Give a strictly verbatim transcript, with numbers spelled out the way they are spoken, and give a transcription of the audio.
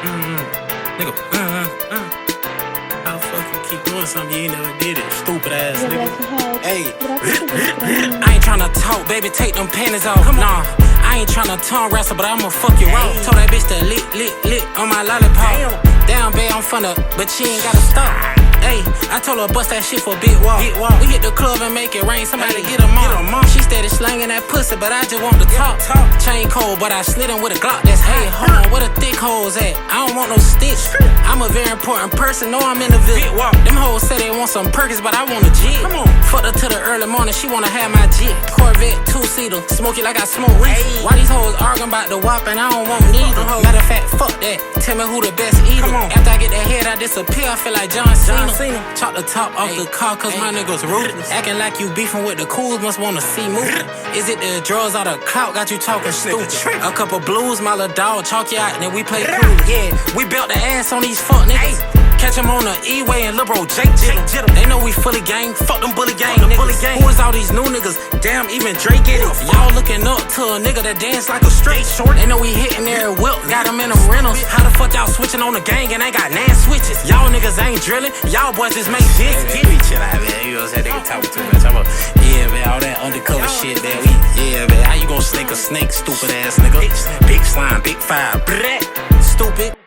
mm, nigga, uh, uh, uh. How the fuck you keep doing something you ain't never did it? Stupid ass nigga. Hey, I ain't tryna talk, baby, take them panties off. Nah, I ain't tryna tongue wrestle, but I'ma fuck you raw. Told that bitch to lick, lick, lick on my lollipop. Down, babe, I'm finna, but she ain't gotta stop. Ayy, I told her bust that shit for a big walk. Big walk. We hit the club and make it rain, somebody get them on. She steady slanging that pussy, but I just want to talk. talk. Chain cold, but I slid in with a Glock that's hey, hold on, where the thick hoes at? I don't want no stitch. I'm a very important person, know I'm in the village. Them hoes say they want some Perkins, but I want a jig. Come on. Fucked her to the early morning, she wanna have my jig. Corvette, two-seater, smoke it like I smoke reef. Why these hoes arguing about the wop and I don't want neither? Matter of fact, fuck that, tell me who the best eater. After I get that head, I disappear, I feel like John Cena. Chop the top off the car, cause my niggas ruthless. Acting like you beefing with the cools, must wanna see moving. Is it the drugs or the clout got you talking stupid? A couple blues, my little dog, chalk you out, and then we play cool. Yeah, we built the ass on these fuck niggas. Catch them on the E-way and lil' bro Jake Jittle. They know we fully gang, fuck them bully gang niggas. Who is all these new niggas? Damn, even Drake get it. Y'all looking up to a nigga that dance like a straight short. They know we hitting their whip, got them in them rentals. How the fuck y'all switching on the gang and ain't got nan switches? Y'all niggas ain't drilling, y'all boys just make dick. Hey, man, we chill out, man. You know what I'm saying? They can talk too much. I'm a, yeah, man, all that undercover shit that we, yeah, man. How you gon' snake a snake, stupid ass nigga? Big slime, big five, stupid.